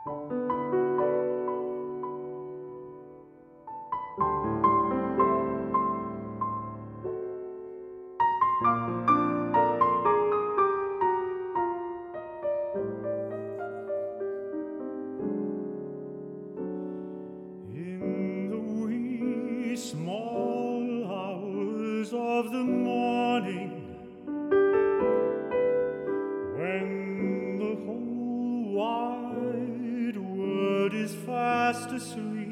In the wee small hours of the morning, when the whole wide world is fast asleep,